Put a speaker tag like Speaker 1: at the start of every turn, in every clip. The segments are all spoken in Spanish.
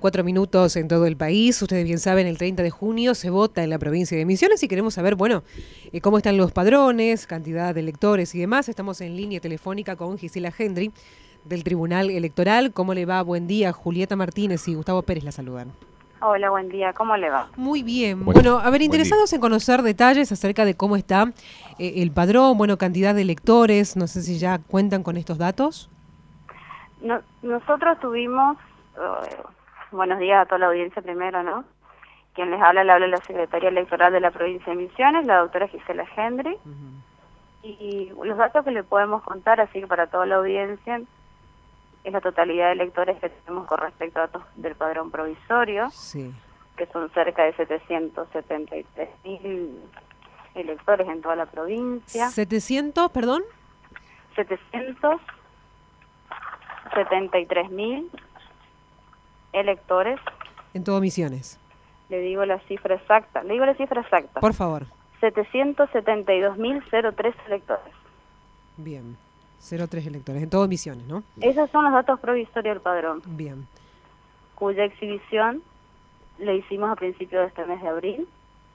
Speaker 1: 4 minutos en todo el país. Ustedes bien saben, el 30 de junio se vota en la provincia de Misiones y queremos saber, cómo están los padrones, cantidad de electores y demás. Estamos en línea telefónica con Gisela Gendry del Tribunal Electoral. ¿Cómo le va? Buen día. Julieta Martínez y Gustavo Pérez la saludan.
Speaker 2: Hola, buen día. ¿Cómo le va?
Speaker 1: Muy bien. Bueno, interesados en conocer detalles acerca de cómo está el padrón, cantidad de electores. No sé si ya cuentan con estos datos.
Speaker 2: Nosotros tuvimos, buenos días a toda la audiencia primero, ¿no? Quien les habla la secretaria electoral de la provincia de Misiones, la doctora Gisela Gendry. Y los datos que le podemos contar, así que para toda la audiencia, es la totalidad de electores que tenemos con respecto a datos del padrón provisorio,
Speaker 1: sí,
Speaker 2: que son cerca de 773.000 electores en toda la provincia.
Speaker 1: ¿700, perdón?
Speaker 2: 773.000 electores.
Speaker 1: En todo Misiones.
Speaker 2: Le digo la cifra exacta.
Speaker 1: Por favor.
Speaker 2: 772.003 electores.
Speaker 1: Bien. 03 electores. En todo Misiones, ¿no?
Speaker 2: Esos son los datos provisorios del padrón.
Speaker 1: Bien.
Speaker 2: Cuya exhibición le hicimos a principios de este mes de abril.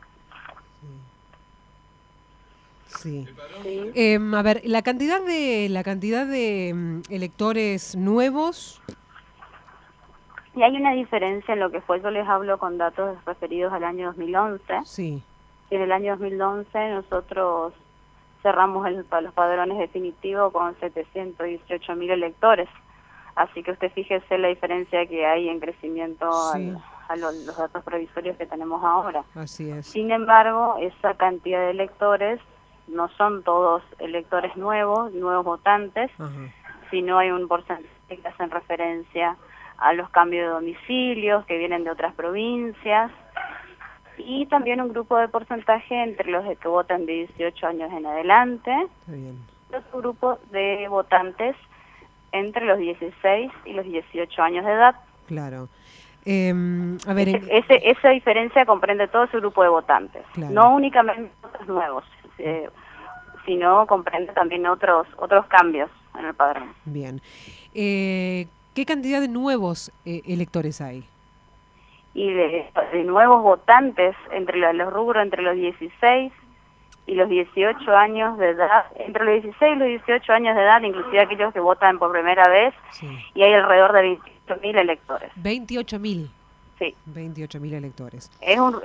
Speaker 1: Sí.
Speaker 2: Sí.
Speaker 1: A ver, la cantidad de electores nuevos.
Speaker 2: Y hay una diferencia en lo que fue, yo les hablo con datos referidos al año 2011.
Speaker 1: Sí.
Speaker 2: En el año 2011 nosotros cerramos los padrones definitivos con 718.000 electores. Así que usted fíjese la diferencia que hay en crecimiento
Speaker 1: sí,
Speaker 2: a los datos provisorios que tenemos ahora.
Speaker 1: Así es.
Speaker 2: Sin embargo, esa cantidad de electores no son todos electores nuevos votantes, sino hay un porcentaje que hacen referencia a los cambios de domicilios que vienen de otras provincias, y también un grupo de porcentaje entre los que votan de 18 años en adelante,
Speaker 1: Está bien.
Speaker 2: otro grupo de votantes entre los 16 y los 18 años de edad.
Speaker 1: Claro. A ver,
Speaker 2: esa diferencia comprende todo ese grupo de votantes,
Speaker 1: claro,
Speaker 2: no únicamente votos nuevos, sino comprende también otros cambios en el padrón.
Speaker 1: Bien. ¿Qué cantidad de nuevos electores hay?
Speaker 2: Y de nuevos votantes entre los rubros entre los 16 y los 18 años de edad, entre los 16 y los 18 años de edad, inclusive aquellos que votan por primera vez, sí, y hay alrededor de 28.000 electores.
Speaker 1: 28.000.
Speaker 2: Sí.
Speaker 1: 28.000 electores.
Speaker 2: Es un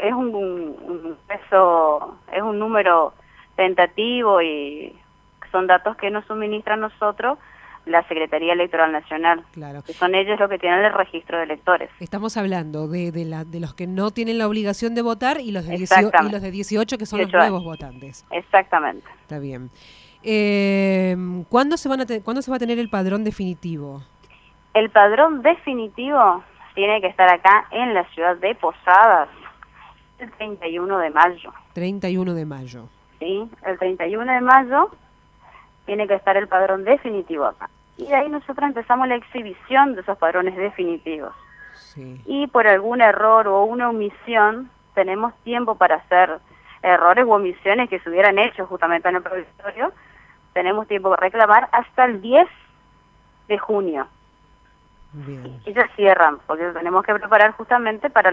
Speaker 2: número tentativo y son datos que nos suministran nosotros la Secretaría Electoral Nacional.
Speaker 1: Claro.
Speaker 2: Que son ellos los que tienen el registro de electores.
Speaker 1: Estamos hablando de los que no tienen la obligación de votar y los de 18 que son los nuevos votantes.
Speaker 2: Exactamente.
Speaker 1: Está bien. ¿Cuándo se va a tener el padrón definitivo?
Speaker 2: El padrón definitivo tiene que estar acá en la ciudad de Posadas el 31 de mayo.
Speaker 1: 31 de mayo.
Speaker 2: Sí, el 31 de mayo tiene que estar el padrón definitivo acá. Y de ahí nosotros empezamos la exhibición de esos padrones definitivos.
Speaker 1: Sí.
Speaker 2: Y por algún error o una omisión, tenemos tiempo para hacer errores u omisiones que se hubieran hecho justamente en el provisorio. Tenemos tiempo para reclamar hasta el 10 de junio.
Speaker 1: Bien.
Speaker 2: Y ya cierran, porque tenemos que preparar justamente para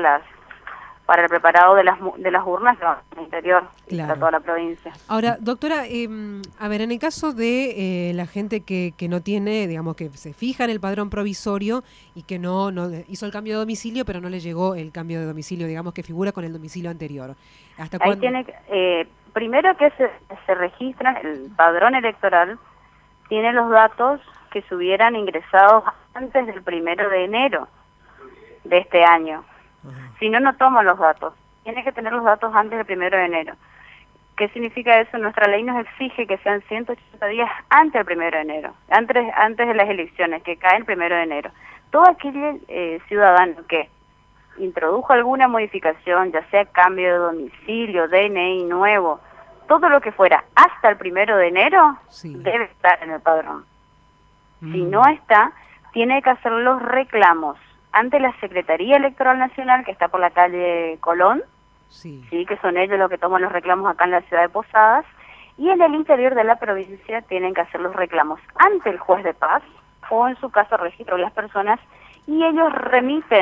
Speaker 2: el preparado de las urnas que van al interior,
Speaker 1: claro,
Speaker 2: para toda la provincia.
Speaker 1: Ahora, doctora, a ver, en el caso de la gente que no tiene, digamos, que se fija en el padrón provisorio y que no hizo el cambio de domicilio, pero no le llegó el cambio de domicilio, digamos, que figura con el domicilio anterior. ¿Hasta
Speaker 2: ahí
Speaker 1: cuándo?
Speaker 2: Primero que se registra, el padrón electoral tiene los datos que se hubieran ingresado antes del 1 de enero de este año. Si no, no toma los datos. Tiene que tener los datos antes del 1 de enero. ¿Qué significa eso? Nuestra ley nos exige que sean 180 días antes del 1 de enero, antes de las elecciones, que caen el 1 de enero. Todo aquel ciudadano que introdujo alguna modificación, ya sea cambio de domicilio, DNI nuevo, todo lo que fuera hasta el 1 de enero, sí, debe estar en el padrón. Si no está, tiene que hacer los reclamos ante la Secretaría Electoral Nacional, que está por la calle Colón, sí, que son ellos los que toman los reclamos acá en la ciudad de Posadas, y en el interior de la provincia tienen que hacer los reclamos ante el juez de paz, o en su caso registro de las personas, y ellos remiten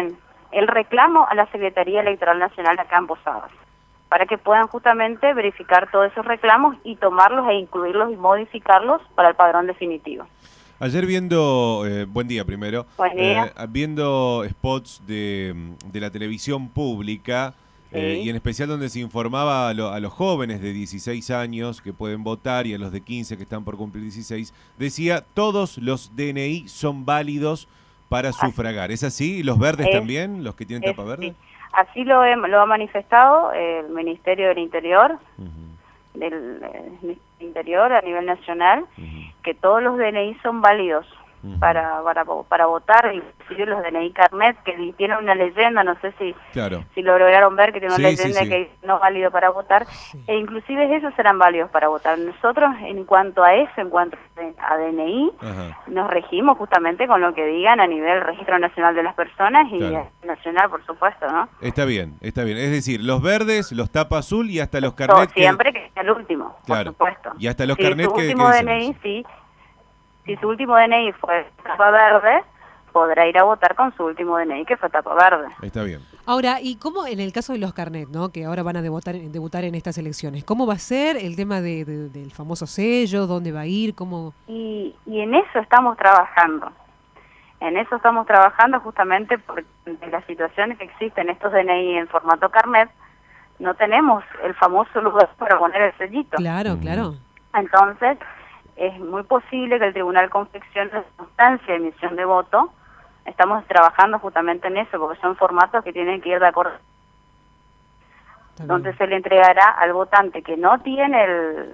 Speaker 2: el reclamo a la Secretaría Electoral Nacional acá en Posadas, para que puedan justamente verificar todos esos reclamos y tomarlos e incluirlos y modificarlos para el padrón definitivo.
Speaker 3: Ayer viendo, buen día primero,
Speaker 2: Buen día.
Speaker 3: viendo spots de la televisión pública,
Speaker 2: Sí.
Speaker 3: y en especial donde se informaba a los jóvenes de 16 años que pueden votar y a los de 15 que están por cumplir 16, decía, todos los DNI son válidos para sufragar. ¿Es así? ¿Y los verdes también, los que tienen tapa verde?
Speaker 2: Sí. Así lo ha manifestado el Ministerio del Interior, del Interior a nivel nacional, que todos los DNI son válidos para votar, inclusive los DNI Carnet, que tienen una leyenda, no sé si lo lograron ver, que tiene una leyenda que no es válido para votar, e inclusive esos serán válidos para votar. Nosotros, en cuanto a eso, en cuanto a DNI, nos regimos justamente con lo que digan a nivel Registro Nacional de las Personas y nacional, por supuesto, ¿no?
Speaker 3: Está bien, está bien. Es decir, los verdes, los tapa azul y hasta los carnet
Speaker 2: siempre que sea el último, por supuesto.
Speaker 3: Y hasta los carnet que
Speaker 2: último DNI, sí. Si su último DNI fue tapa verde, podrá ir a votar con su último DNI que fue tapa verde.
Speaker 3: Está bien.
Speaker 1: Ahora, ¿y cómo en el caso de los carnet, ¿no? Que ahora van a debutar en estas elecciones? ¿Cómo va a ser el tema del famoso sello? ¿Dónde va a ir? ¿Cómo?
Speaker 2: Y en eso estamos trabajando. En eso estamos trabajando justamente porque en las situaciones que existen estos DNI en formato carnet, no tenemos el famoso lugar para poner el sellito.
Speaker 1: Claro, claro.
Speaker 2: Entonces, es muy posible que el tribunal confeccione la constancia de emisión de voto. Estamos trabajando justamente en eso, porque son formatos que tienen que ir de acuerdo. Donde se le entregará al votante que no tiene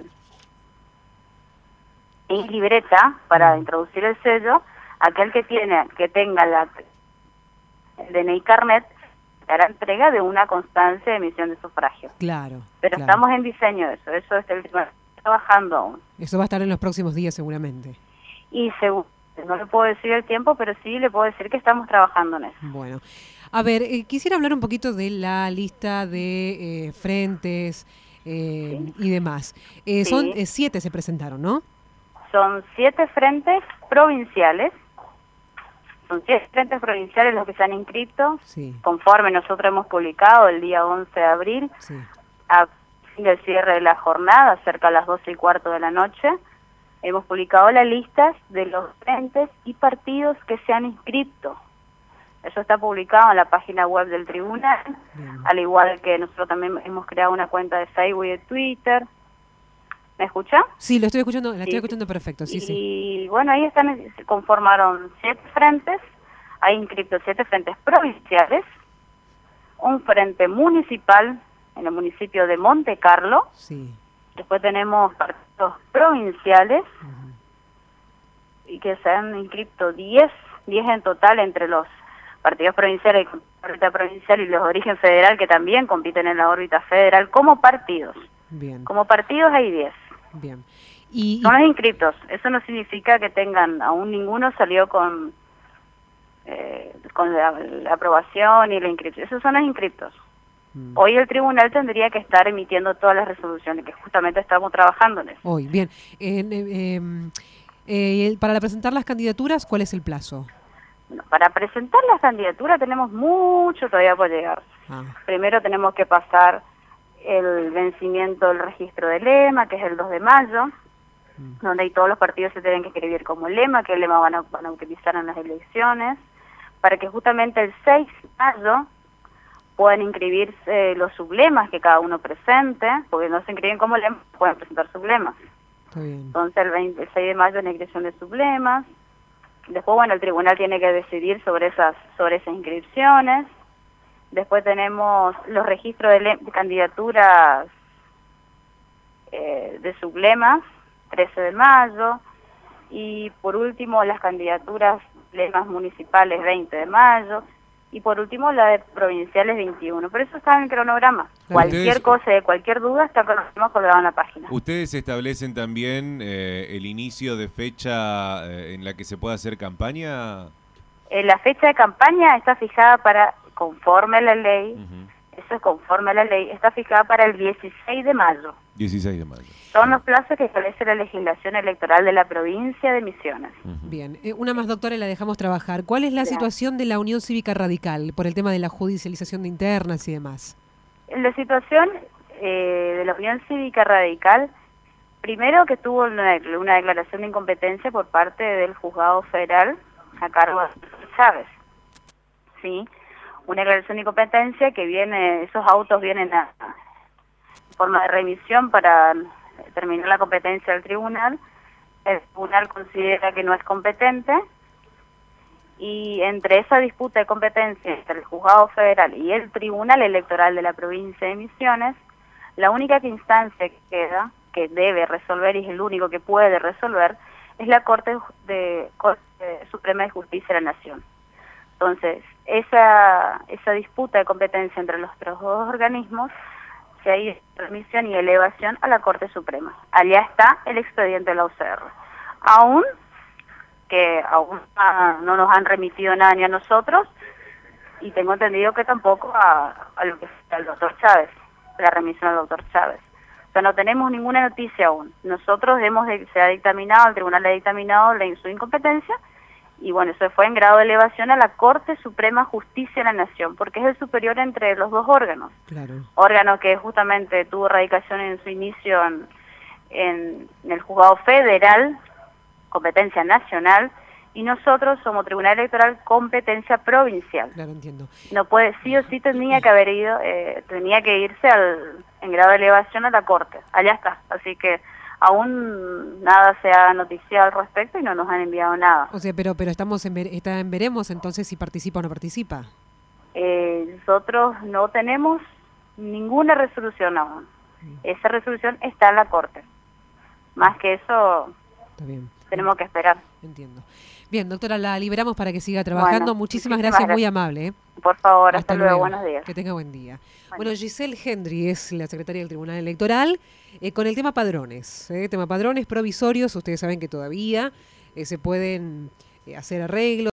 Speaker 2: el libreta para introducir el sello, aquel que tenga el DNI Carnet, hará entrega de una constancia de emisión de sufragio.
Speaker 1: Claro.
Speaker 2: Pero estamos en diseño de eso. Eso es el tribunal trabajando aún.
Speaker 1: Eso va a estar en los próximos días seguramente.
Speaker 2: Y no le puedo decir el tiempo, pero sí le puedo decir que estamos trabajando en eso.
Speaker 1: Bueno, a ver, quisiera hablar un poquito de la lista de frentes y demás. Son 7 se presentaron, ¿no?
Speaker 2: Son 7 frentes provinciales. Son 7 frentes provinciales los que se han inscrito, conforme nosotros hemos publicado el día 11 de abril, a fin del cierre de la jornada, cerca a las 12:15 de la noche. Hemos publicado las listas de los frentes y partidos que se han inscrito. Eso está publicado en la página web del tribunal, al igual que nosotros también hemos creado una cuenta de Facebook y de Twitter. ¿Me escucha?
Speaker 1: Sí, lo estoy escuchando, la estoy escuchando perfecto, sí.
Speaker 2: Y bueno, ahí se conformaron 7 frentes, hay inscritos 7 frentes provinciales, un frente municipal en el municipio de Monte Carlo. Después tenemos partidos provinciales y que se han inscrito 10 en total entre los partidos provinciales y la órbita provincial y los de origen federal que también compiten en la órbita federal como partidos. Como partidos hay 10. Son los inscritos. Eso no significa que tengan, aún ninguno salió con la aprobación y la inscripción. Esos son los inscritos. Hoy el tribunal tendría que estar emitiendo todas las resoluciones que justamente estamos trabajando en eso.
Speaker 1: Hoy, bien. Para presentar las candidaturas, ¿cuál es el plazo?
Speaker 2: Bueno, para presentar las candidaturas tenemos mucho todavía por llegar. Primero tenemos que pasar el vencimiento del registro de lema, que es el 2 de mayo, donde ahí todos los partidos se tienen que escribir como lema, que el lema van a utilizar en las elecciones, para que justamente el 6 de mayo puedan inscribirse los sublemas que cada uno presente, porque no se inscriben como lemas, pueden presentar sublemas. Entonces el 6 de mayo es la inscripción de sublemas. Después, bueno, el tribunal tiene que decidir sobre esas inscripciones. Después tenemos los registros de candidaturas de sublemas, 13 de mayo. Y por último, las candidaturas lemas municipales, 20 de mayo. Y por último, la de provinciales, 21. Pero eso está en el cronograma. Cualquier cosa, cualquier duda, está colgado en la página.
Speaker 3: ¿Ustedes establecen también el inicio de fecha en la que se pueda hacer campaña?
Speaker 2: La fecha de campaña está fijada para, conforme a la ley, es entonces, conforme a la ley, está fijada para el 16 de mayo.
Speaker 3: 16 de mayo.
Speaker 2: Son los plazos que establece la legislación electoral de la provincia de Misiones.
Speaker 1: Bien, una más, doctora, y la dejamos trabajar. ¿Cuál es la situación de la Unión Cívica Radical por el tema de la judicialización de internas y demás?
Speaker 2: La situación de la Unión Cívica Radical, primero que tuvo una declaración de incompetencia por parte del juzgado federal a cargo de Chávez. Sí, una declaración de incompetencia que viene, esos autos vienen a forma de remisión para terminar la competencia del tribunal. El tribunal considera que no es competente y entre esa disputa de competencia entre el juzgado federal y el tribunal electoral de la provincia de Misiones, la única instancia que queda, que debe resolver y es el único que puede resolver, es la Corte Suprema de Justicia de la Nación. Entonces, esa disputa de competencia entre los dos organismos se ha ido de remisión y elevación a la Corte Suprema. Allá está el expediente de la UCR. Aún no nos han remitido nada ni a nosotros, y tengo entendido que tampoco al doctor Chávez, la remisión al doctor Chávez. O sea, no tenemos ninguna noticia aún. Nosotros se ha dictaminado, el tribunal ha dictaminado su incompetencia, y bueno, eso fue en grado de elevación a la Corte Suprema Justicia de la Nación, porque es el superior entre los dos órganos.
Speaker 1: Claro. Órgano
Speaker 2: que justamente tuvo radicación en su inicio en el juzgado federal, competencia nacional, y nosotros somos Tribunal Electoral, competencia provincial.
Speaker 1: Claro, entiendo.
Speaker 2: No puede, sí o sí tenía que haber ido, tenía que irse en grado de elevación a la Corte. Allá está, así que aún nada se ha noticiado al respecto y no nos han enviado nada.
Speaker 1: O sea, pero estamos está en veremos entonces si participa o no participa.
Speaker 2: Nosotros no tenemos ninguna resolución aún. Esa resolución está en la Corte. Más que eso,
Speaker 1: está bien.
Speaker 2: Tenemos que esperar.
Speaker 1: Entiendo. Bien, doctora, la liberamos para que siga trabajando.
Speaker 2: Bueno,
Speaker 1: muchísimas gracias, muy amable.
Speaker 2: Por favor, hasta luego, buenos días.
Speaker 1: Que tenga buen día. Bueno, Giselle Hendry es la secretaria del Tribunal Electoral con el tema padrones. Tema padrones provisorios, ustedes saben que todavía se pueden hacer arreglos.